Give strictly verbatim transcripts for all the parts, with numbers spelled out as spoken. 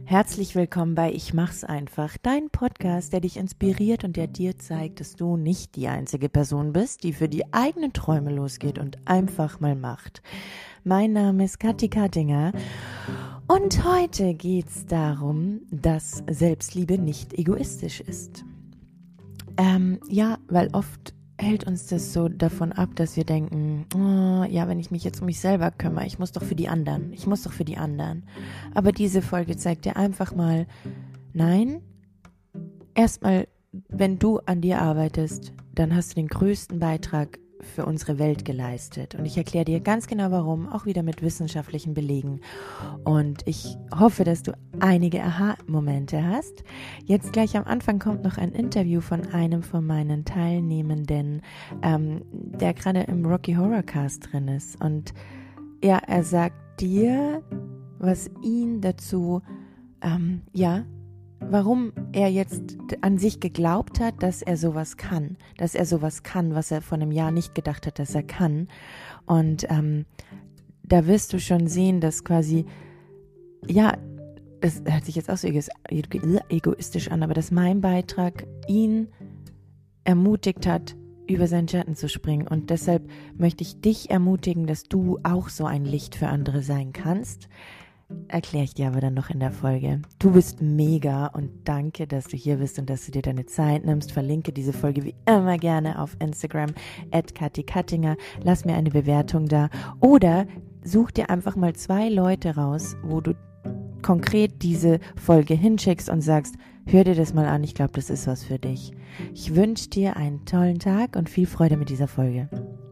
Herzlich willkommen bei Ich mach's einfach, dein Podcast, der dich inspiriert und der dir zeigt, dass du nicht die einzige Person bist, die für die eigenen Träume losgeht und einfach mal macht. Mein Name ist Kathi Kattinger und heute geht's darum, dass Selbstliebe nicht egoistisch ist. Ähm, ja, weil oft hält uns das so davon ab, dass wir denken, oh, ja, wenn ich mich jetzt um mich selber kümmere, ich muss doch für die anderen, ich muss doch für die anderen. Aber diese Folge zeigt dir einfach mal, nein, erstmal, wenn du an dir arbeitest, dann hast du den größten Beitrag für unsere Welt geleistet. Und ich erkläre dir ganz genau warum, auch wieder mit wissenschaftlichen Belegen. Und ich hoffe, dass du einige Aha-Momente hast. Jetzt gleich am Anfang kommt noch ein Interview von einem von meinen Teilnehmenden, ähm, der gerade im Rocky Horror Cast drin ist. Und ja, er sagt dir, was ihn dazu, ähm, ja, warum er jetzt an sich geglaubt hat, dass er sowas kann, dass er sowas kann, was er vor einem Jahr nicht gedacht hat, dass er kann. Und ähm, da wirst du schon sehen, dass quasi, ja, das hört sich jetzt auch so egoistisch an, aber dass mein Beitrag ihn ermutigt hat, über seinen Schatten zu springen. Und deshalb möchte ich dich ermutigen, dass du auch so ein Licht für andere sein kannst. Erkläre ich dir aber dann noch in der Folge. Du bist mega und danke, dass du hier bist und dass du dir deine Zeit nimmst. Verlinke diese Folge wie immer gerne auf Instagram at Kathi Kattinger. Lass mir eine Bewertung da oder such dir einfach mal zwei Leute raus, wo du konkret diese Folge hinschickst und sagst, hör dir das mal an, ich glaube, das ist was für dich. Ich wünsche dir einen tollen Tag und viel Freude mit dieser Folge.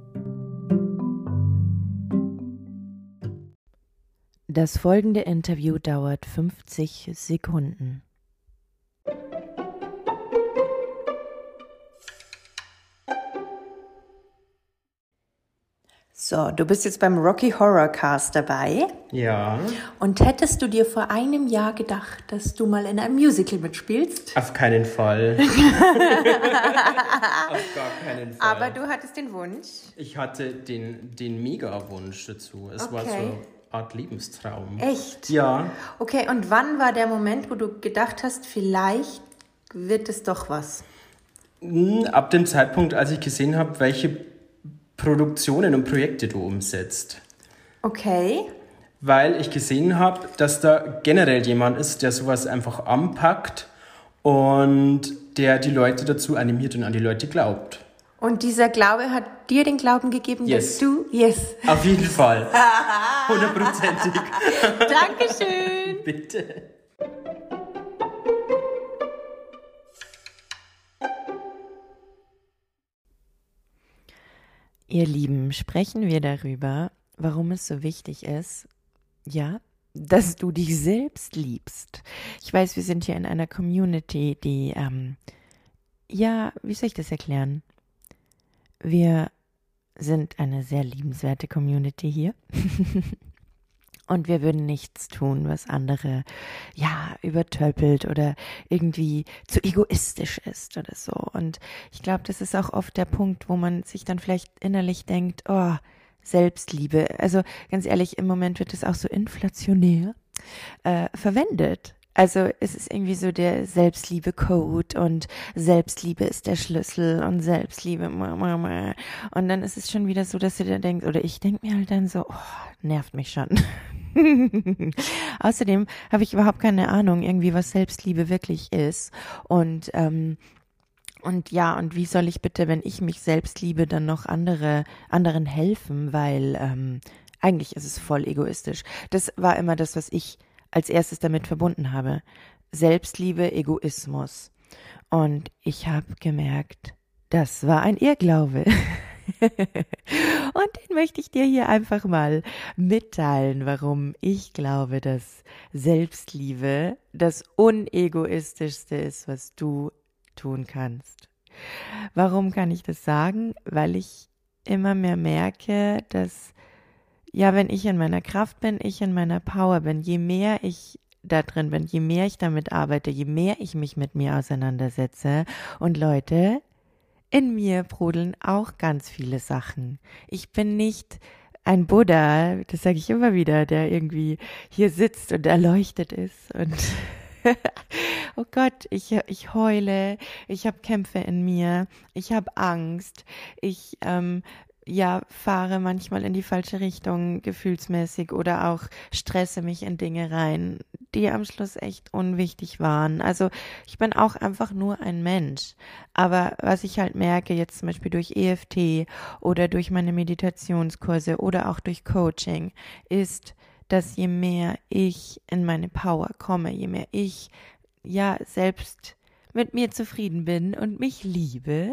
Das folgende Interview dauert fünfzig Sekunden. So, du bist jetzt beim Rocky Horror Cast dabei. Ja. Und hättest du dir vor einem Jahr gedacht, dass du mal in einem Musical mitspielst? Auf keinen Fall. Auf gar keinen Fall. Aber du hattest den Wunsch? Ich hatte den, den Mega-Wunsch dazu. Es Okay. war so eine Art Lebenstraum. Echt? Ja. Okay, und wann war der Moment, wo du gedacht hast, vielleicht wird es doch was? Ab dem Zeitpunkt, als ich gesehen habe, welche Produktionen und Projekte du umsetzt. Okay. Weil ich gesehen habe, dass da generell jemand ist, der sowas einfach anpackt und der die Leute dazu animiert und an die Leute glaubt. Und dieser Glaube hat dir den Glauben gegeben, Yes. dass du... Yes. Auf jeden Fall. Hundertprozentig. Dankeschön. Bitte. Ihr Lieben, sprechen wir darüber, warum es so wichtig ist, ja, dass du dich selbst liebst. Ich weiß, wir sind hier in einer Community, die, ähm, ja, wie soll ich das erklären? Wir sind eine sehr liebenswerte Community hier. Und wir würden nichts tun, was andere, ja, übertöpelt oder irgendwie zu egoistisch ist oder so. Und ich glaube, das ist auch oft der Punkt, wo man sich dann vielleicht innerlich denkt, oh, Selbstliebe. Also ganz ehrlich, im Moment wird es auch so inflationär äh, verwendet. Also es ist irgendwie so der Selbstliebe-Code und Selbstliebe ist der Schlüssel und Selbstliebe, Mama. Und dann ist es schon wieder so, dass du dir denkst, oder ich denke mir halt dann so, oh, nervt mich schon. Außerdem habe ich überhaupt keine Ahnung, irgendwie, was Selbstliebe wirklich ist. Und ähm, und ja, und wie soll ich bitte, wenn ich mich selbst liebe, dann noch andere anderen helfen, weil ähm, eigentlich ist es voll egoistisch. Das war immer das, was ich als erstes damit verbunden habe. Selbstliebe, Egoismus. Und ich habe gemerkt, das war ein Irrglaube. Und den möchte ich dir hier einfach mal mitteilen, warum ich glaube, dass Selbstliebe das unegoistischste ist, was du tun kannst. Warum kann ich das sagen? Weil ich immer mehr merke, dass ja, wenn ich in meiner Kraft bin, ich in meiner Power bin, je mehr ich da drin bin, je mehr ich damit arbeite, je mehr ich mich mit mir auseinandersetze. Und Leute, in mir brodeln auch ganz viele Sachen. Ich bin nicht ein Buddha, das sage ich immer wieder, der irgendwie hier sitzt und erleuchtet ist und oh Gott, ich, ich heule, ich habe Kämpfe in mir, ich habe Angst, ich ähm, ja fahre manchmal in die falsche Richtung gefühlsmäßig oder auch stresse mich in Dinge rein, die am Schluss echt unwichtig waren. Also ich bin auch einfach nur ein Mensch. Aber was ich halt merke, jetzt zum Beispiel durch E F T oder durch meine Meditationskurse oder auch durch Coaching, ist, dass je mehr ich in meine Power komme, je mehr ich ja selbst mit mir zufrieden bin und mich liebe,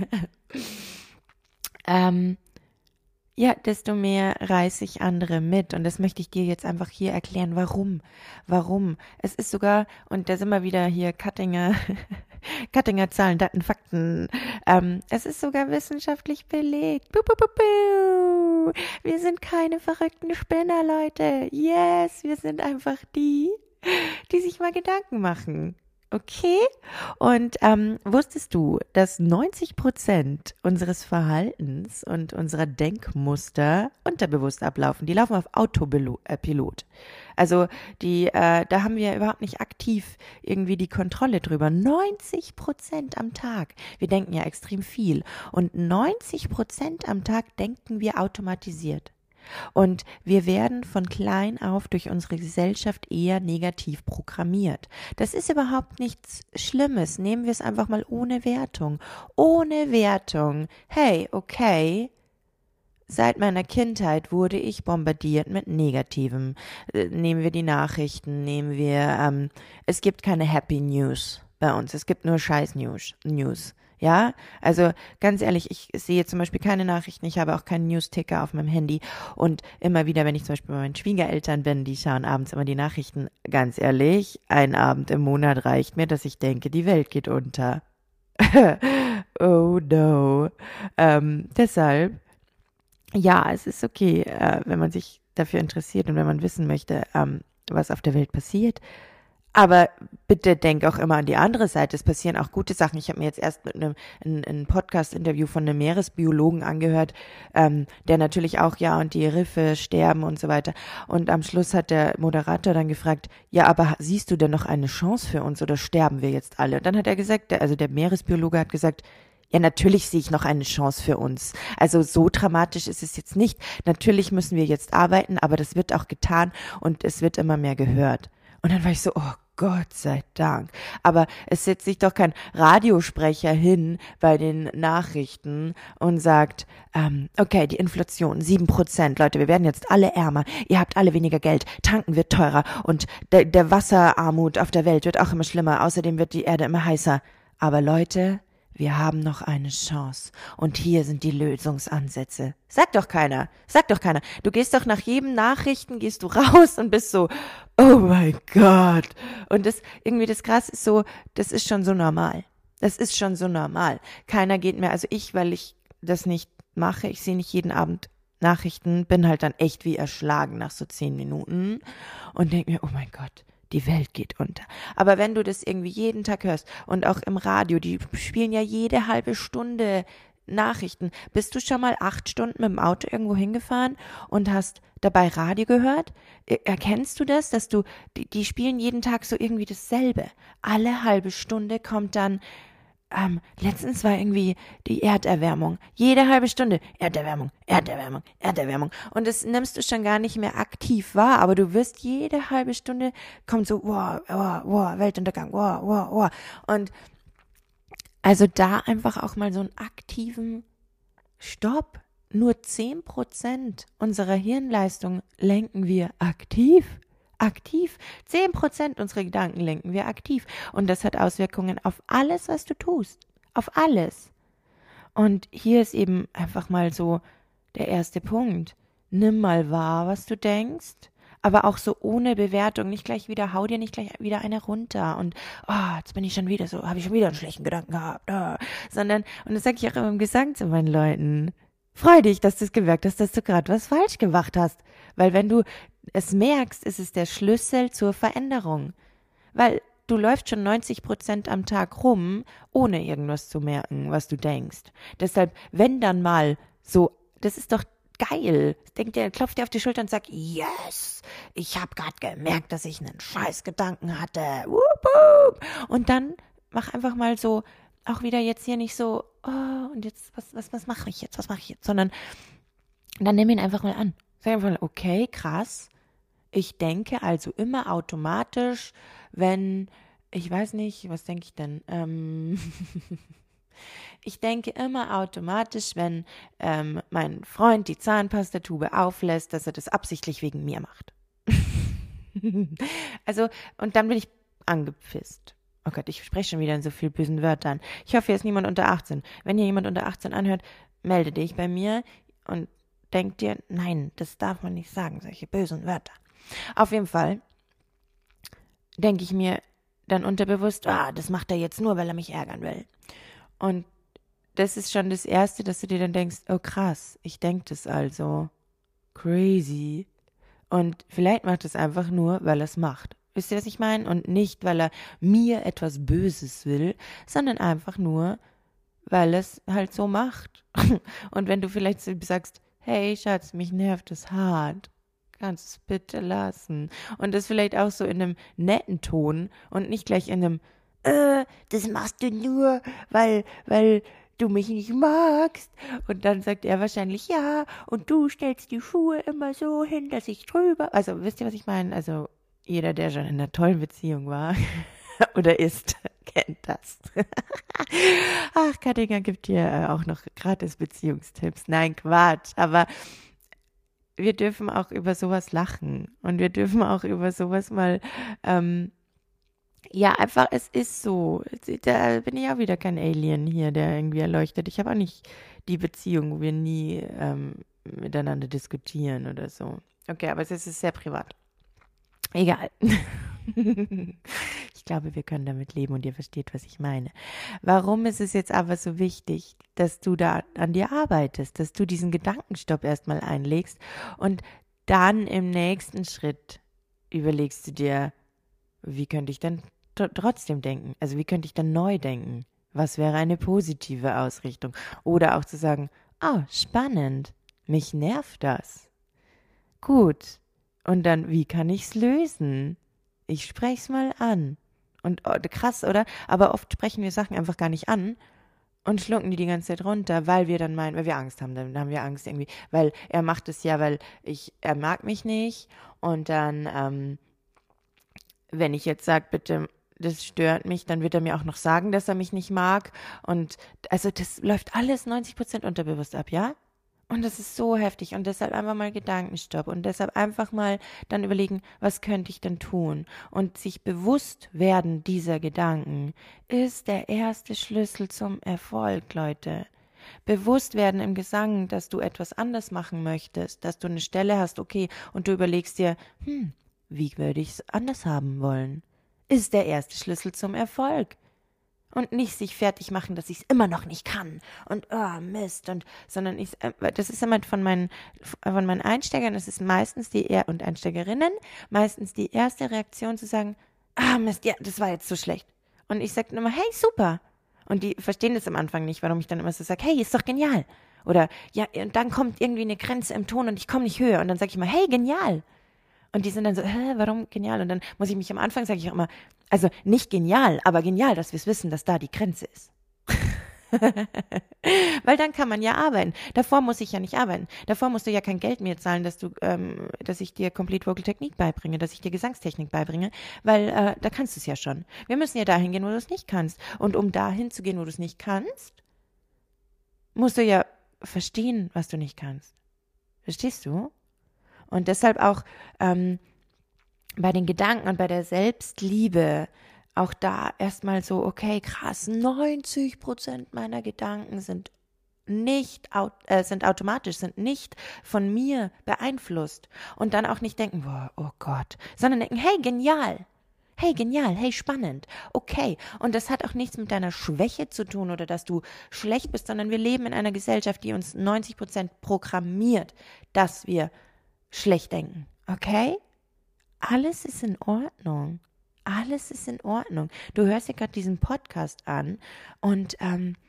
ähm, ja, desto mehr reiße ich andere mit. Und das möchte ich dir jetzt einfach hier erklären. Warum? Warum? Es ist sogar, und da sind wir wieder hier Cuttinger, Cuttinger Zahlen, Daten, Fakten. Ähm, es ist sogar wissenschaftlich belegt. Buh, buh, buh, buh. Wir sind keine verrückten Spinner, Leute. Yes, wir sind einfach die, die sich mal Gedanken machen. Okay? Und ähm, wusstest du, dass neunzig Prozent unseres Verhaltens und unserer Denkmuster unterbewusst ablaufen? Die laufen auf Autopilot. Also die, äh, da haben wir überhaupt nicht aktiv irgendwie die Kontrolle drüber. neunzig Prozent am Tag. Wir denken ja extrem viel. Und neunzig Prozent am Tag denken wir automatisiert. Und wir werden von klein auf durch unsere Gesellschaft eher negativ programmiert. Das ist überhaupt nichts Schlimmes. Nehmen wir es einfach mal ohne Wertung. Ohne Wertung. Hey, okay. Seit meiner Kindheit wurde ich bombardiert mit Negativem. Äh, nehmen wir die Nachrichten, nehmen wir, ähm, es gibt keine Happy News bei uns. Es gibt nur Scheiß News. News. Ja, also ganz ehrlich, ich sehe zum Beispiel keine Nachrichten, ich habe auch keinen News-Ticker auf meinem Handy und immer wieder, wenn ich zum Beispiel bei meinen Schwiegereltern bin, die schauen abends immer die Nachrichten, ganz ehrlich, ein Abend im Monat reicht mir, dass ich denke, die Welt geht unter. Oh no. Ähm, deshalb, ja, es ist okay, äh, wenn man sich dafür interessiert und wenn man wissen möchte, ähm, was auf der Welt passiert. Aber bitte denk auch immer an die andere Seite. Es passieren auch gute Sachen. Ich habe mir jetzt erst mit einem ein, ein Podcast-Interview von einem Meeresbiologen angehört, ähm, der natürlich auch, ja, und die Riffe sterben und so weiter. Und am Schluss hat der Moderator dann gefragt, ja, aber siehst du denn noch eine Chance für uns oder sterben wir jetzt alle? Und dann hat er gesagt, der, also der Meeresbiologe hat gesagt, ja, natürlich sehe ich noch eine Chance für uns. Also so dramatisch ist es jetzt nicht. Natürlich müssen wir jetzt arbeiten, aber das wird auch getan und es wird immer mehr gehört. Und dann war ich so, oh Gott sei Dank. Aber es setzt sich doch kein Radiosprecher hin bei den Nachrichten und sagt, ähm, okay, die Inflation, sieben Prozent, Leute, wir werden jetzt alle ärmer, ihr habt alle weniger Geld, tanken wird teurer und der, der Wasserarmut auf der Welt wird auch immer schlimmer, außerdem wird die Erde immer heißer. Aber Leute, wir haben noch eine Chance. Und hier sind die Lösungsansätze. Sagt doch keiner. Sagt doch keiner. Du gehst doch nach jedem Nachrichten, gehst du raus und bist so, oh mein Gott. Und das, irgendwie das Krass ist so, das ist schon so normal. Das ist schon so normal. Keiner geht mehr, also ich, weil ich das nicht mache, ich sehe nicht jeden Abend Nachrichten, bin halt dann echt wie erschlagen nach so zehn Minuten und denke mir, oh mein Gott. Die Welt geht unter. Aber wenn du das irgendwie jeden Tag hörst und auch im Radio, die spielen ja jede halbe Stunde Nachrichten. Bist du schon mal acht Stunden mit dem Auto irgendwo hingefahren und hast dabei Radio gehört? Erkennst du das, dass du, die, die spielen jeden Tag so irgendwie dasselbe. Alle halbe Stunde kommt dann, ähm, letztens war irgendwie die Erderwärmung. Jede halbe Stunde Erderwärmung, Erderwärmung, Erderwärmung. Und das nimmst du schon gar nicht mehr aktiv wahr, aber du wirst jede halbe Stunde kommt so, wow, wow, wow, Weltuntergang, wow, wow, wow. Und also da einfach auch mal so einen aktiven Stopp. Nur zehn Prozent unserer Hirnleistung lenken wir aktiv. Aktiv. Zehn Prozent unserer Gedanken lenken wir aktiv. Und das hat Auswirkungen auf alles, was du tust. Auf alles. Und hier ist eben einfach mal so der erste Punkt. Nimm mal wahr, was du denkst, aber auch so ohne Bewertung. Nicht gleich wieder, hau dir nicht gleich wieder eine runter und, oh, jetzt bin ich schon wieder so, habe ich schon wieder einen schlechten Gedanken gehabt. Oh. Sondern, und das sage ich auch immer im Gesang zu meinen Leuten, freu dich, dass du es gemerkt hast, dass du gerade was falsch gemacht hast. Weil wenn du es merkst, ist es der Schlüssel zur Veränderung. Weil du läufst schon neunzig Prozent am Tag rum, ohne irgendwas zu merken, was du denkst. Deshalb, wenn dann mal so, das ist doch geil. Denkt der, klopft dir auf die Schulter und sagt, yes, ich habe gerade gemerkt, dass ich einen scheiß Gedanken hatte. Wup, wup. Und dann mach einfach mal so, auch wieder jetzt hier nicht so, oh, und jetzt, was, was, was mache ich jetzt, was mache ich jetzt, sondern dann nimm ihn einfach mal an. Sag einfach mal, okay, krass, ich denke also immer automatisch, wenn, ich weiß nicht, was denke ich denn, ähm, ich denke immer automatisch, wenn ähm, mein Freund die Zahnpastatube auflässt, dass er das absichtlich wegen mir macht. Also, und dann bin ich angepisst. Oh Gott, ich spreche schon wieder in so viel bösen Wörtern. Ich hoffe, hier ist niemand unter achtzehn. Wenn hier jemand unter achtzehn anhört, melde dich bei mir und denk dir, nein, das darf man nicht sagen, solche bösen Wörter. Auf jeden Fall denke ich mir dann unterbewusst, ah, das macht er jetzt nur, weil er mich ärgern will. Und das ist schon das Erste, dass du dir dann denkst, oh krass, ich denke das also. Crazy. Und vielleicht macht es einfach nur, weil er es macht. Wisst ihr, was ich meine? Und nicht, weil er mir etwas Böses will, sondern einfach nur, weil er es halt so macht. Und wenn du vielleicht sagst, hey Schatz, mich nervt das hart, kannst du es bitte lassen? Und das vielleicht auch so in einem netten Ton und nicht gleich in einem, äh, das machst du nur, weil, weil du mich nicht magst. Und dann sagt er wahrscheinlich, ja, und du stellst die Schuhe immer so hin, dass ich drüber, also wisst ihr, was ich meine? Also jeder, der schon in einer tollen Beziehung war oder ist, kennt das. Ach, Kattinger gibt dir äh, auch noch gratis Beziehungstipps. Nein, Quatsch. Aber wir dürfen auch über sowas lachen. Und wir dürfen auch über sowas mal, ähm, ja, einfach, es ist so. Da bin ich auch wieder kein Alien hier, der irgendwie erleuchtet. Ich habe auch nicht die Beziehung, wo wir nie ähm, miteinander diskutieren oder so. Okay, aber es ist sehr privat. Egal. Ich glaube, wir können damit leben und ihr versteht, was ich meine. Warum ist es jetzt aber so wichtig, dass du da an dir arbeitest, dass du diesen Gedankenstopp erstmal einlegst und dann im nächsten Schritt überlegst du dir, wie könnte ich denn t- trotzdem denken? Also wie könnte ich dann neu denken? Was wäre eine positive Ausrichtung? Oder auch zu sagen, oh, spannend, mich nervt das. Gut. Und dann, wie kann ich's lösen? Ich spreche es mal an. Und oh, krass, oder? Aber oft sprechen wir Sachen einfach gar nicht an und schlucken die die ganze Zeit runter, weil wir dann meinen, weil wir Angst haben. Dann haben wir Angst irgendwie, weil er macht es ja, weil ich, er mag mich nicht. Und dann, ähm, wenn ich jetzt sage, bitte, das stört mich, dann wird er mir auch noch sagen, dass er mich nicht mag. Und also das läuft alles neunzig Prozent unterbewusst ab, ja? Und das ist so heftig und deshalb einfach mal Gedankenstopp und deshalb einfach mal dann überlegen, was könnte ich denn tun? Und sich bewusst werden dieser Gedanken ist der erste Schlüssel zum Erfolg, Leute. Bewusst werden im Gesang, dass du etwas anders machen möchtest, dass du eine Stelle hast, okay, und du überlegst dir, hm, wie würde ich es anders haben wollen? Ist der erste Schlüssel zum Erfolg. Und nicht sich fertig machen, dass ich es immer noch nicht kann und oh Mist und sondern ich äh, das ist immer von meinen von meinen Einsteigern, das ist meistens die er und Einsteigerinnen meistens die erste Reaktion zu sagen, ah Mist, ja, das war jetzt so schlecht. Und ich sage immer, hey, super. Und die verstehen das am Anfang nicht, warum ich dann immer so sage, hey, ist doch genial. Oder ja, und dann kommt irgendwie eine Grenze im Ton und ich komme nicht höher und dann sage ich immer, hey, genial. Und die sind dann so, hä, warum genial? Und dann muss ich mich am Anfang, sage ich auch immer, also nicht genial, aber genial, dass wir es wissen, dass da die Grenze ist. Weil dann kann man ja arbeiten. Davor muss ich ja nicht arbeiten. Davor musst du ja kein Geld mir zahlen, dass du, ähm, dass ich dir Complete Vocal Technique beibringe, dass ich dir Gesangstechnik beibringe, weil äh, da kannst du es ja schon. Wir müssen ja dahin gehen, wo du es nicht kannst. Und um dahin zu gehen, wo du es nicht kannst, musst du ja verstehen, was du nicht kannst. Verstehst du? Und deshalb auch ähm, bei den Gedanken und bei der Selbstliebe auch da erstmal so, okay, krass, neunzig Prozent meiner Gedanken sind nicht, äh, sind automatisch, sind nicht von mir beeinflusst. Und dann auch nicht denken, boah, oh Gott, sondern denken, hey, genial. Hey, genial, hey, spannend, okay. Und das hat auch nichts mit deiner Schwäche zu tun oder dass du schlecht bist, sondern wir leben in einer Gesellschaft, die uns neunzig Prozent programmiert, dass wir schlecht denken, okay? Alles ist in Ordnung. Alles ist in Ordnung. Du hörst ja gerade diesen Podcast an und ähm,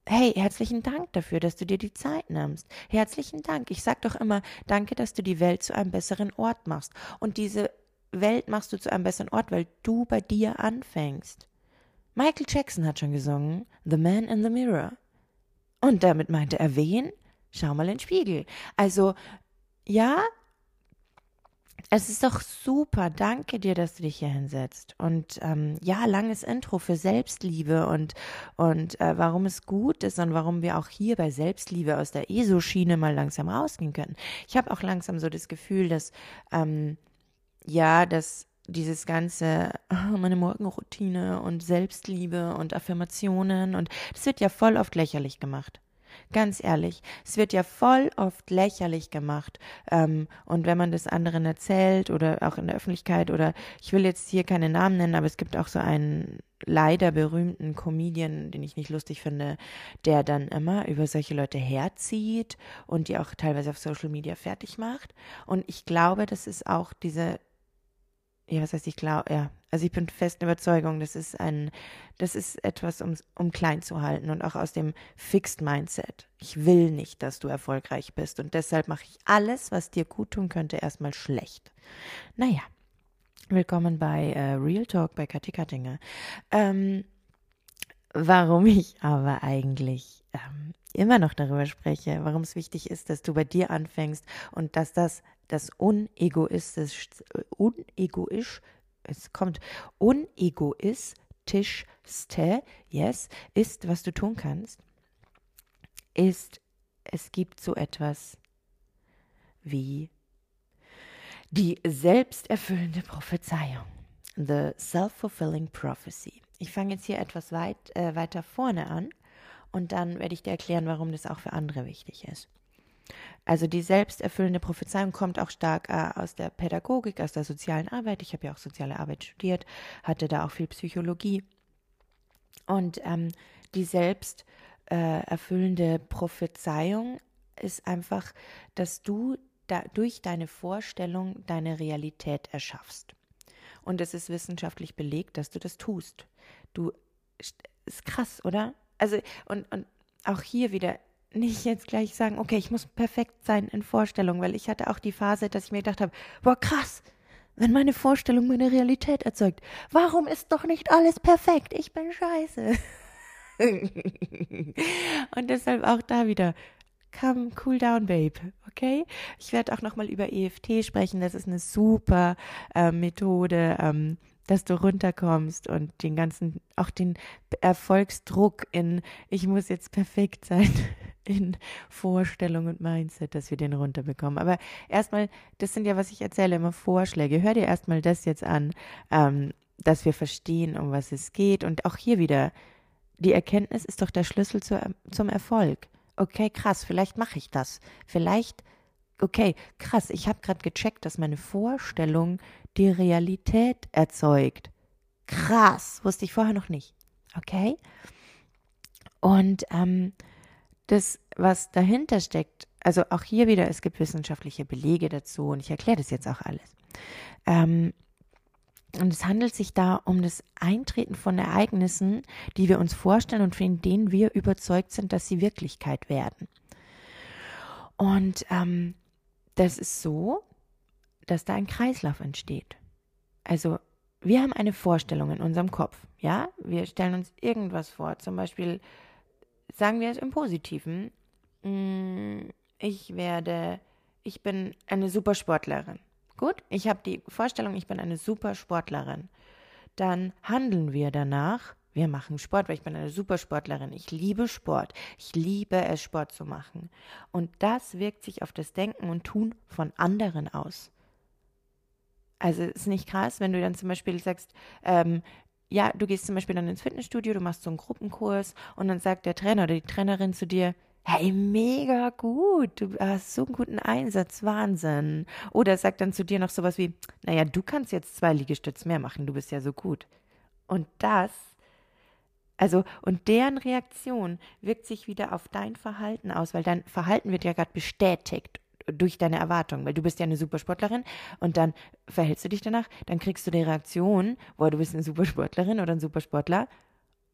hey, herzlichen Dank dafür, dass du dir die Zeit nimmst. Herzlichen Dank. Ich sag doch immer, danke, dass du die Welt zu einem besseren Ort machst. Und diese Welt machst du zu einem besseren Ort, weil du bei dir anfängst. Michael Jackson hat schon gesungen, The Man in the Mirror. Und damit meinte er wen? Schau mal in den Spiegel. Also, ja, es ist doch super. Danke dir, dass du dich hier hinsetzt. Und ähm, ja, langes Intro für Selbstliebe und, und äh, warum es gut ist und warum wir auch hier bei Selbstliebe aus der E S O-Schiene mal langsam rausgehen können. Ich habe auch langsam so das Gefühl, dass, ähm, ja, dass dieses ganze, oh, meine Morgenroutine und Selbstliebe und Affirmationen und das wird ja voll oft lächerlich gemacht. Ganz ehrlich, es wird ja voll oft lächerlich gemacht. Ähm, und wenn man das anderen erzählt oder auch in der Öffentlichkeit oder ich will jetzt hier keine Namen nennen, aber es gibt auch so einen leider berühmten Comedian, den ich nicht lustig finde, der dann immer über solche Leute herzieht und die auch teilweise auf Social Media fertig macht. Und ich glaube, das ist auch diese Ja, was heißt ich glaube, ja. Also ich bin festen Überzeugung, das ist ein, das ist etwas, um, um klein zu halten und auch aus dem Fixed Mindset. Ich will nicht, dass du erfolgreich bist und deshalb mache ich alles, was dir gut tun könnte, erstmal schlecht. Naja, willkommen bei äh, Real Talk bei Kathi Kattinger. Ähm, warum ich aber eigentlich ähm, immer noch darüber spreche, warum es wichtig ist, dass du bei dir anfängst und dass das das unegoistisch, unegoisch, es kommt, unegoistischste, yes, ist, was du tun kannst, ist, es gibt so etwas wie die selbsterfüllende Prophezeiung, the self-fulfilling prophecy. Ich fange jetzt hier etwas weit, äh, weiter vorne an und dann werde ich dir erklären, warum das auch für andere wichtig ist. Also die selbsterfüllende Prophezeiung kommt auch stark äh, aus der Pädagogik, aus der sozialen Arbeit. Ich habe ja auch soziale Arbeit studiert, hatte da auch viel Psychologie. Und ähm, die selbsterfüllende äh, Prophezeiung ist einfach, dass du da, durch deine Vorstellung deine Realität erschaffst. Und es ist wissenschaftlich belegt, dass du das tust. Du, ist krass, oder? Also, und, und auch hier wieder nicht jetzt gleich sagen, okay, ich muss perfekt sein in Vorstellung, weil ich hatte auch die Phase, dass ich mir gedacht habe, boah, krass, wenn meine Vorstellung meine Realität erzeugt, warum ist doch nicht alles perfekt? Ich bin scheiße. Und deshalb auch da wieder, come cool down, babe, okay? Ich werde auch nochmal über E F T sprechen, das ist eine super äh, Methode, ähm, dass du runterkommst und den ganzen, auch den Erfolgsdruck in, ich muss jetzt perfekt sein, in Vorstellung und Mindset, dass wir den runterbekommen. Aber erstmal, das sind ja, was ich erzähle, immer Vorschläge. Hör dir erstmal das jetzt an, ähm, dass wir verstehen, um was es geht. Und auch hier wieder, die Erkenntnis ist doch der Schlüssel zu, zum Erfolg. Okay, krass, vielleicht mache ich das. Vielleicht, okay, krass, ich habe gerade gecheckt, dass meine Vorstellung die Realität erzeugt. Krass, wusste ich vorher noch nicht. Okay? Und ähm, das, was dahinter steckt, also auch hier wieder, es gibt wissenschaftliche Belege dazu und ich erkläre das jetzt auch alles. Ähm, und es handelt sich da um das Eintreten von Ereignissen, die wir uns vorstellen und von denen wir überzeugt sind, dass sie Wirklichkeit werden. Und ähm, das ist so, dass da ein Kreislauf entsteht. Also wir haben eine Vorstellung in unserem Kopf, ja? Wir stellen uns irgendwas vor, zum Beispiel, sagen wir es im Positiven, ich werde, ich bin eine Supersportlerin. Gut, ich habe die Vorstellung, ich bin eine Supersportlerin. Dann handeln wir danach. Wir machen Sport, weil ich bin eine Supersportlerin. Ich liebe Sport. Ich liebe es, Sport zu machen. Und das wirkt sich auf das Denken und Tun von anderen aus. Also ist nicht krass, wenn du dann zum Beispiel sagst, ähm, ja, du gehst zum Beispiel dann ins Fitnessstudio, du machst so einen Gruppenkurs und dann sagt der Trainer oder die Trainerin zu dir, hey, mega gut, du hast so einen guten Einsatz, Wahnsinn. Oder sagt dann zu dir noch sowas wie, naja, du kannst jetzt zwei Liegestütze mehr machen, du bist ja so gut. Und das, also, und deren Reaktion wirkt sich wieder auf dein Verhalten aus, weil dein Verhalten wird ja gerade bestätigt durch deine Erwartung, weil du bist ja eine Supersportlerin und dann verhältst du dich danach, dann kriegst du die Reaktion, boah, du bist eine Supersportlerin oder ein Supersportler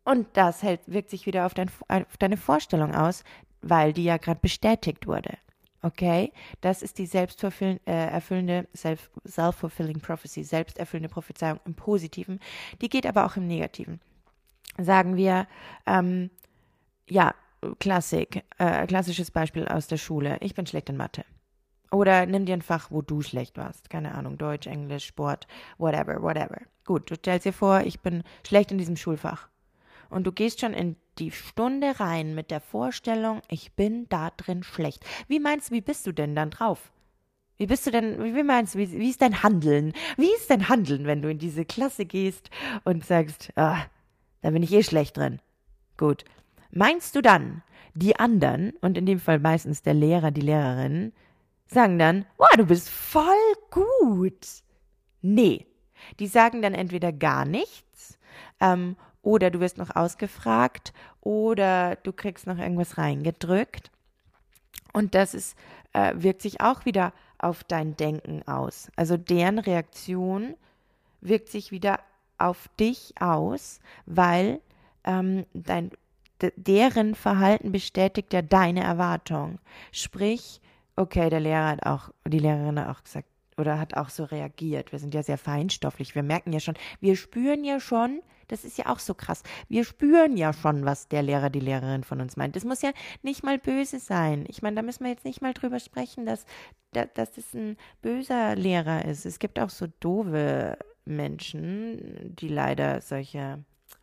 Und das hält, wirkt sich wieder auf, dein, auf deine Vorstellung aus, weil die ja gerade bestätigt wurde. Okay? Das ist die selbsterfüllende, äh, erfüllende, self, self-fulfilling prophecy, selbsterfüllende Prophezeiung im Positiven. Die geht aber auch im Negativen. Sagen wir, ähm, ja, Klassik, äh, klassisches Beispiel aus der Schule. Ich bin schlecht in Mathe. Oder nimm dir ein Fach, wo du schlecht warst. Keine Ahnung, Deutsch, Englisch, Sport, whatever, whatever. Gut, du stellst dir vor, ich bin schlecht in diesem Schulfach. Und du gehst schon in die Stunde rein mit der Vorstellung, ich bin da drin schlecht. Wie meinst du, wie bist du denn dann drauf? Wie bist du denn, wie meinst du, wie, wie ist dein Handeln? Wie ist dein Handeln, wenn du in diese Klasse gehst und sagst, ah, da bin ich eh schlecht drin? Gut. Meinst du dann, die anderen, und in dem Fall meistens der Lehrer, die Lehrerin, sagen dann, wow, du bist voll gut. Nee. Die sagen dann entweder gar nichts, ähm, oder du wirst noch ausgefragt, oder du kriegst noch irgendwas reingedrückt. Und das ist, äh, wirkt sich auch wieder auf dein Denken aus. Also deren Reaktion wirkt sich wieder auf dich aus, weil ähm, dein, d- deren Verhalten bestätigt ja deine Erwartung. Sprich, okay, der Lehrer hat auch, die Lehrerin hat auch gesagt, oder hat auch so reagiert. Wir sind ja sehr feinstofflich. Wir merken ja schon, wir spüren ja schon, das ist ja auch so krass, wir spüren ja schon, was der Lehrer, die Lehrerin von uns meint. Das muss ja nicht mal böse sein. Ich meine, da müssen wir jetzt nicht mal drüber sprechen, dass, dass, dass das ein böser Lehrer ist. Es gibt auch so doofe Menschen, die leider solche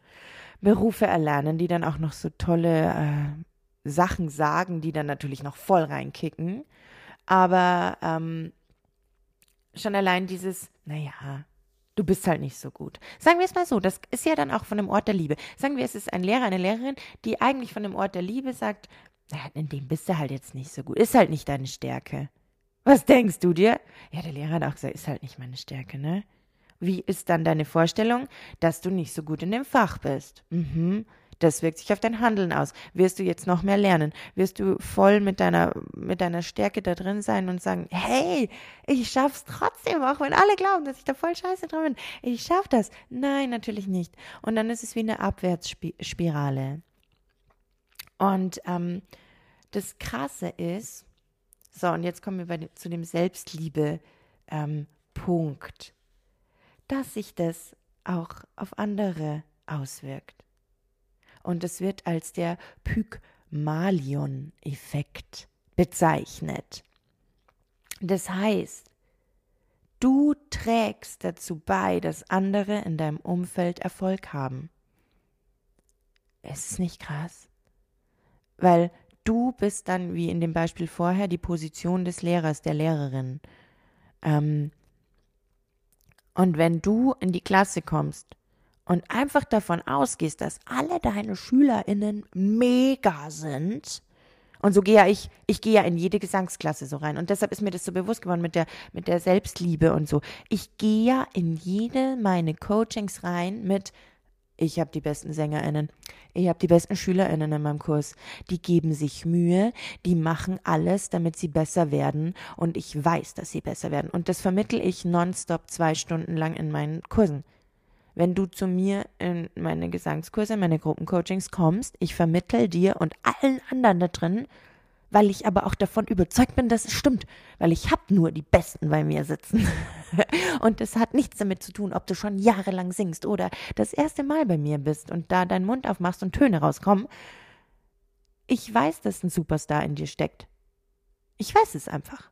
Berufe erlernen, die dann auch noch so tolle äh, Sachen sagen, die dann natürlich noch voll reinkicken. Aber ähm, schon allein dieses, naja, du bist halt nicht so gut. Sagen wir es mal so, das ist ja dann auch von dem Ort der Liebe. Sagen wir, es ist ein Lehrer, eine Lehrerin, die eigentlich von dem Ort der Liebe sagt, naja, in dem bist du halt jetzt nicht so gut. Ist halt nicht deine Stärke. Was denkst du dir? Ja, der Lehrer hat auch gesagt, ist halt nicht meine Stärke, ne? Wie ist dann deine Vorstellung, dass du nicht so gut in dem Fach bist? Mhm. Das wirkt sich auf dein Handeln aus. Wirst du jetzt noch mehr lernen? Wirst du voll mit deiner, mit deiner Stärke da drin sein und sagen, hey, ich schaff's trotzdem, auch wenn alle glauben, dass ich da voll scheiße dran bin. Ich schaff das. Nein, natürlich nicht. Und dann ist es wie eine Abwärtsspirale. Und ähm, das Krasse ist, so, und jetzt kommen wir bei dem, zu dem Selbstliebe-Punkt, dass sich das auch auf andere auswirkt. Und es wird als der Pygmalion-Effekt bezeichnet. Das heißt, du trägst dazu bei, dass andere in deinem Umfeld Erfolg haben. Ist es nicht krass? Weil du bist dann, wie in dem Beispiel vorher, die Position des Lehrers, der Lehrerin. Ähm, und wenn du in die Klasse kommst und einfach davon ausgehst, dass alle deine SchülerInnen mega sind. Und so gehe ja ich, ich gehe ja in jede Gesangsklasse so rein. Und deshalb ist mir das so bewusst geworden mit der, mit der Selbstliebe und so. Ich gehe ja in jede meine Coachings rein mit, ich habe die besten SängerInnen, ich habe die besten SchülerInnen in meinem Kurs. Die geben sich Mühe, die machen alles, damit sie besser werden. Und ich weiß, dass sie besser werden. Und das vermittle ich nonstop zwei Stunden lang in meinen Kursen. Wenn du zu mir in meine Gesangskurse, in meine Gruppencoachings kommst, ich vermittel dir und allen anderen da drin, weil ich aber auch davon überzeugt bin, dass es stimmt, weil ich habe nur die Besten bei mir sitzen. Und das hat nichts damit zu tun, ob du schon jahrelang singst oder das erste Mal bei mir bist und da deinen Mund aufmachst und Töne rauskommen. Ich weiß, dass ein Superstar in dir steckt. Ich weiß es einfach.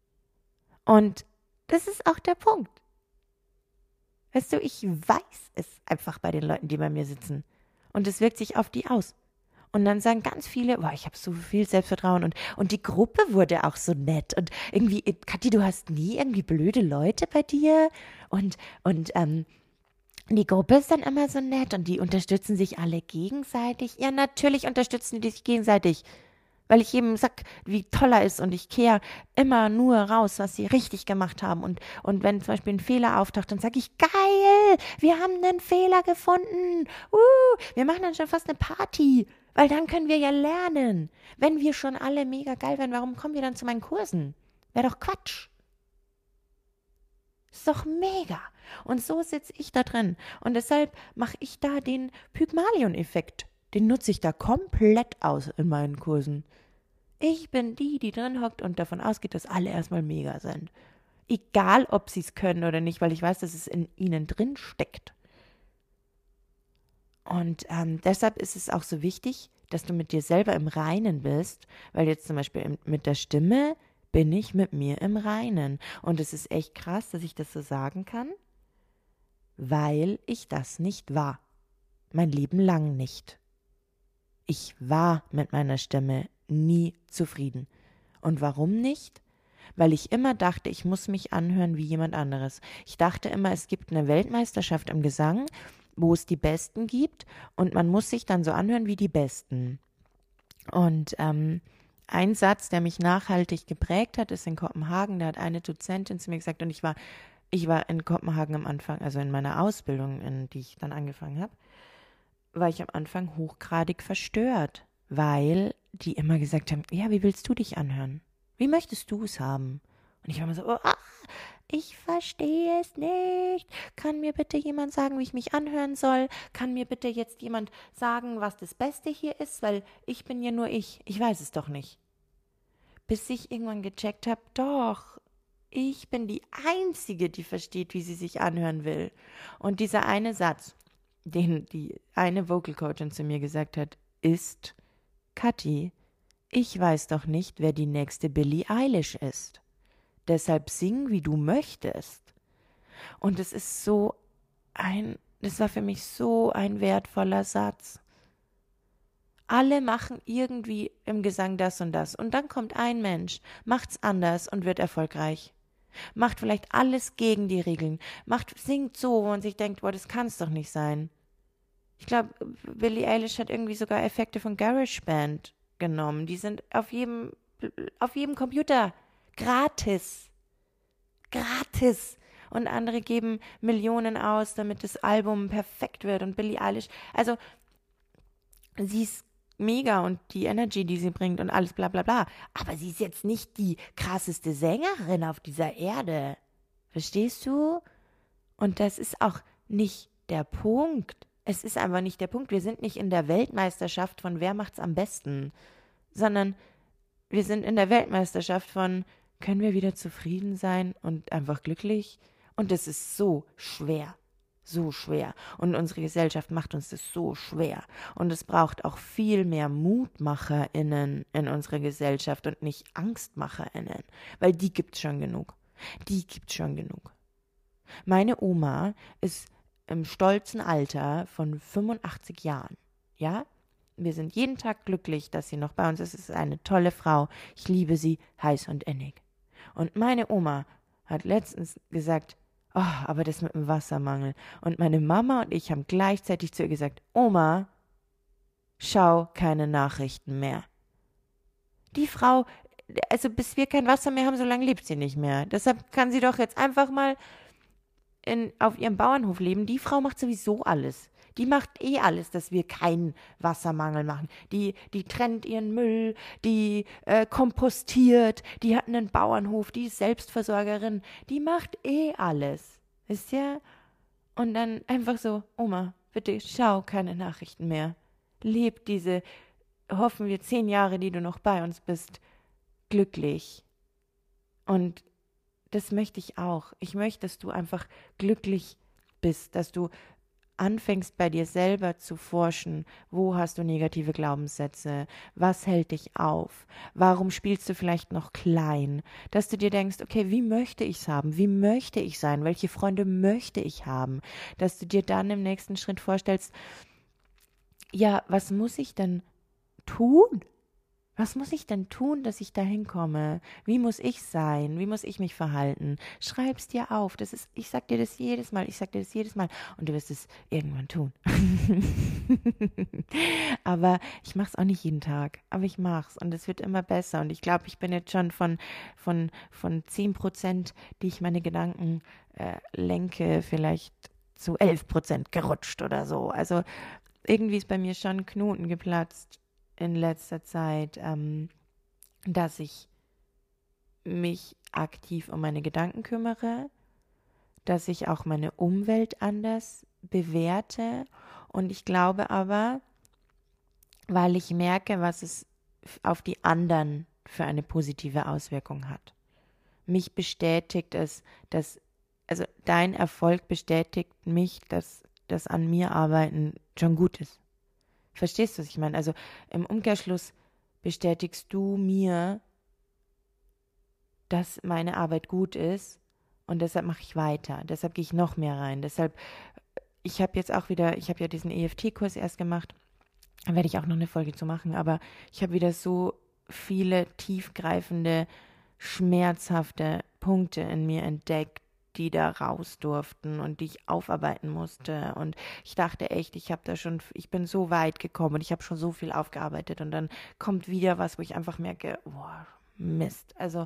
Und das ist auch der Punkt. Weißt du, ich weiß es einfach bei den Leuten, die bei mir sitzen. Und es wirkt sich auf die aus. Und dann sagen ganz viele, boah, ich habe so viel Selbstvertrauen. Und, und die Gruppe wurde auch so nett. Und irgendwie, Kathi, du hast nie irgendwie blöde Leute bei dir. Und, und ähm, die Gruppe ist dann immer so nett. Und die unterstützen sich alle gegenseitig. Ja, natürlich unterstützen die sich gegenseitig. Weil ich eben sag, wie toll er ist und ich kehre immer nur raus, was sie richtig gemacht haben. Und, und wenn zum Beispiel ein Fehler auftaucht, dann sage ich, geil, wir haben einen Fehler gefunden. Uh, wir machen dann schon fast eine Party, weil dann können wir ja lernen. Wenn wir schon alle mega geil werden, warum kommen wir dann zu meinen Kursen? Wäre doch Quatsch. ist doch mega. Und so sitze ich da drin. Und deshalb mache ich da den Pygmalion-Effekt. Den nutze ich da komplett aus in meinen Kursen. Ich bin die, die drin hockt und davon ausgeht, dass alle erstmal mega sind. Egal, ob sie es können oder nicht, weil ich weiß, dass es in ihnen drin steckt. Und ähm, deshalb ist es auch so wichtig, dass du mit dir selber im Reinen bist, weil jetzt zum Beispiel mit der Stimme bin ich mit mir im Reinen. Und es ist echt krass, dass ich das so sagen kann, weil ich das nicht war. Mein Leben lang nicht. Ich war mit meiner Stimme nie zufrieden. Und warum nicht? Weil ich immer dachte, ich muss mich anhören wie jemand anderes. Ich dachte immer, es gibt eine Weltmeisterschaft im Gesang, wo es die Besten gibt und man muss sich dann so anhören wie die Besten. Und ähm, ein Satz, der mich nachhaltig geprägt hat, ist in Kopenhagen. Da hat eine Dozentin zu mir gesagt, und ich war, ich war in Kopenhagen am Anfang, also in meiner Ausbildung, in die ich dann angefangen habe, war ich am Anfang hochgradig verstört, weil die immer gesagt haben, ja, wie willst du dich anhören? Wie möchtest du es haben? Und ich war immer so, oh, ach, ich verstehe es nicht. Kann mir bitte jemand sagen, wie ich mich anhören soll? Kann mir bitte jetzt jemand sagen, was das Beste hier ist? Weil ich bin ja nur ich. Ich weiß es doch nicht. Bis ich irgendwann gecheckt habe, doch, ich bin die Einzige, die versteht, wie sie sich anhören will. Und dieser eine Satz, den die eine Vocal Coachin zu mir gesagt hat, ist, Kathi, ich weiß doch nicht, wer die nächste Billie Eilish ist. Deshalb sing, wie du möchtest. Und es ist so ein, es war für mich so ein wertvoller Satz. Alle machen irgendwie im Gesang das und das. Und dann kommt ein Mensch, macht's anders und wird erfolgreich. Macht vielleicht alles gegen die Regeln. Macht, singt so, wo man sich denkt, boah, das kann's doch nicht sein. Ich glaube, Billie Eilish hat irgendwie sogar Effekte von GarageBand genommen. Die sind auf jedem, auf jedem Computer gratis. Gratis. Und andere geben Millionen aus, damit das Album perfekt wird. Und Billie Eilish, also sie ist mega und die Energy, die sie bringt und alles bla bla bla. Aber sie ist jetzt nicht die krasseste Sängerin auf dieser Erde. Verstehst du? Und das ist auch nicht der Punkt. Es ist einfach nicht der Punkt. Wir sind nicht in der Weltmeisterschaft von wer macht's am besten, sondern wir sind in der Weltmeisterschaft von können wir wieder zufrieden sein und einfach glücklich? Und das ist so schwer. So schwer. Und unsere Gesellschaft macht uns das so schwer. Und es braucht auch viel mehr MutmacherInnen in unserer Gesellschaft und nicht AngstmacherInnen. Weil die gibt's schon genug. Die gibt's schon genug. Meine Oma ist im stolzen Alter von fünfundachtzig Jahren. Ja? Wir sind jeden Tag glücklich, dass sie noch bei uns ist. Es ist eine tolle Frau. Ich liebe sie heiß und innig. Und meine Oma hat letztens gesagt, oh, aber das mit dem Wassermangel. Und meine Mama und ich haben gleichzeitig zu ihr gesagt, Oma, schau keine Nachrichten mehr. Die Frau, also bis wir kein Wasser mehr haben, so lange lebt sie nicht mehr. Deshalb kann sie doch jetzt einfach mal in, auf ihrem Bauernhof leben. Die Frau macht sowieso alles. Die macht eh alles, dass wir keinen Wassermangel machen. Die, die trennt ihren Müll, die äh, kompostiert, die hat einen Bauernhof, die ist Selbstversorgerin. Die macht eh alles. Wisst ihr? Und dann einfach so, Oma, bitte schau keine Nachrichten mehr. Leb diese, hoffen wir, zehn Jahre, die du noch bei uns bist, glücklich. Und das möchte ich auch. Ich möchte, dass du einfach glücklich bist, dass du anfängst bei dir selber zu forschen, wo hast du negative Glaubenssätze, was hält dich auf, warum spielst du vielleicht noch klein, dass du dir denkst, okay, wie möchte ich es haben, wie möchte ich sein, welche Freunde möchte ich haben, dass du dir dann im nächsten Schritt vorstellst, ja, was muss ich denn tun? Was muss ich denn tun, dass ich da hinkomme? Wie muss ich sein? Wie muss ich mich verhalten? Schreib's dir auf. Das ist, ich sag dir das jedes Mal, ich sag dir das jedes Mal und du wirst es irgendwann tun. Aber ich mach's auch nicht jeden Tag. Aber ich mach's und es wird immer besser. Und ich glaube, ich bin jetzt schon von, von, von zehn Prozent, die ich meine Gedanken äh, lenke, vielleicht zu elf Prozent gerutscht oder so. Also irgendwie ist bei mir schon ein Knoten geplatzt in letzter Zeit, ähm, dass ich mich aktiv um meine Gedanken kümmere, dass ich auch meine Umwelt anders bewerte. Und ich glaube aber, weil ich merke, was es auf die anderen für eine positive Auswirkung hat. Mich bestätigt es, dass, also dein Erfolg bestätigt mich, dass das an mir Arbeiten schon gut ist. Verstehst du, was ich meine? Also im Umkehrschluss bestätigst du mir, dass meine Arbeit gut ist und deshalb mache ich weiter. Deshalb gehe ich noch mehr rein. Deshalb, ich habe jetzt auch wieder, ich habe ja diesen E F T-Kurs erst gemacht, da werde ich auch noch eine Folge zu machen, aber ich habe wieder so viele tiefgreifende, schmerzhafte Punkte in mir entdeckt, die da raus durften und die ich aufarbeiten musste. Und ich dachte echt, ich habe da schon, ich bin so weit gekommen und ich habe schon so viel aufgearbeitet und dann kommt wieder was, wo ich einfach merke, boah, Mist. Also,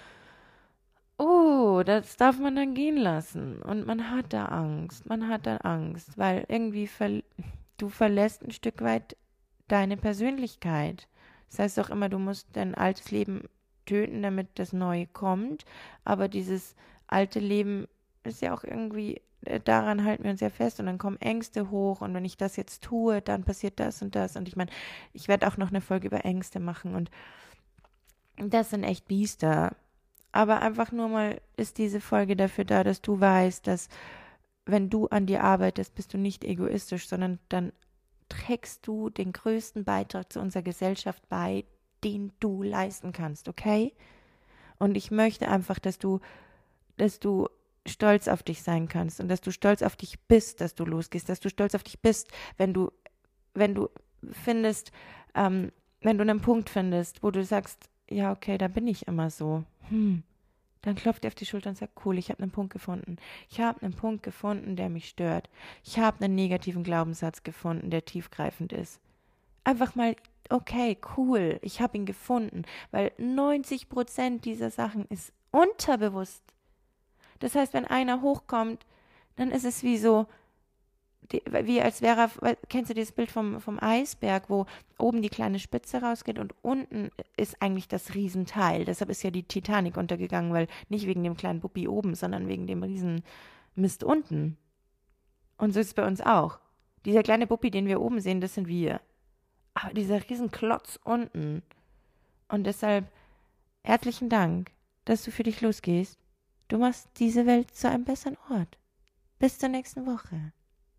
oh, das darf man dann gehen lassen. Und man hat da Angst, man hat da Angst, weil irgendwie ver- du verlässt ein Stück weit deine Persönlichkeit. Das heißt auch immer, du musst dein altes Leben töten, damit das Neue kommt. Aber dieses alte Leben ist ja auch irgendwie, daran halten wir uns ja fest und dann kommen Ängste hoch und wenn ich das jetzt tue, dann passiert das und das. Und ich meine, ich werde auch noch eine Folge über Ängste machen und das sind echt Biester. Aber einfach nur mal ist diese Folge dafür da, dass du weißt, dass wenn du an dir arbeitest, bist du nicht egoistisch, sondern dann trägst du den größten Beitrag zu unserer Gesellschaft bei, den du leisten kannst, okay? Und ich möchte einfach, dass du, dass du stolz auf dich sein kannst und dass du stolz auf dich bist, dass du losgehst, dass du stolz auf dich bist, wenn du, wenn du findest, ähm, wenn du einen Punkt findest, wo du sagst, ja, okay, da bin ich immer so, hm, dann klopft dir auf die Schulter und sagt, cool, ich habe einen Punkt gefunden. Ich habe einen Punkt gefunden, der mich stört. Ich habe einen negativen Glaubenssatz gefunden, der tiefgreifend ist. Einfach mal, okay, cool, ich habe ihn gefunden, weil neunzig Prozent dieser Sachen ist unterbewusst. Das heißt, wenn einer hochkommt, dann ist es wie so, die, wie als wäre, kennst du dieses Bild vom, vom Eisberg, wo oben die kleine Spitze rausgeht und unten ist eigentlich das Riesenteil. Deshalb ist ja die Titanic untergegangen, weil nicht wegen dem kleinen Buppi oben, sondern wegen dem riesen Mist unten. Und so ist es bei uns auch. Dieser kleine Buppi, den wir oben sehen, das sind wir. Aber dieser riesen Klotz unten. Und deshalb herzlichen Dank, dass du für dich losgehst. Du machst diese Welt zu einem besseren Ort. Bis zur nächsten Woche.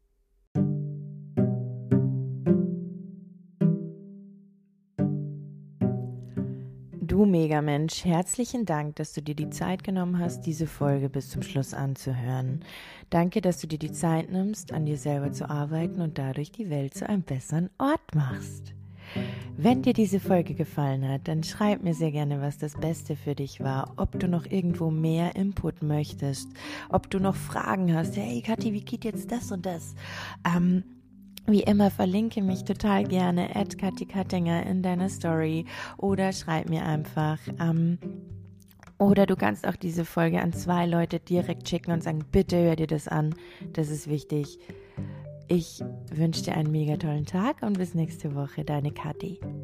Du Megamensch, herzlichen Dank, dass du dir die Zeit genommen hast, diese Folge bis zum Schluss anzuhören. Danke, dass du dir die Zeit nimmst, an dir selber zu arbeiten und dadurch die Welt zu einem besseren Ort machst. Wenn dir diese Folge gefallen hat, dann schreib mir sehr gerne, was das Beste für dich war, ob du noch irgendwo mehr Input möchtest, ob du noch Fragen hast. Hey Kathi, wie geht jetzt das und das? Ähm, Wie immer verlinke mich total gerne at Kathi Kattinger in deiner Story oder schreib mir einfach. Ähm, oder du kannst auch diese Folge an zwei Leute direkt schicken und sagen, bitte hör dir das an, das ist wichtig. Ich wünsche dir einen mega tollen Tag und bis nächste Woche, deine Kathi.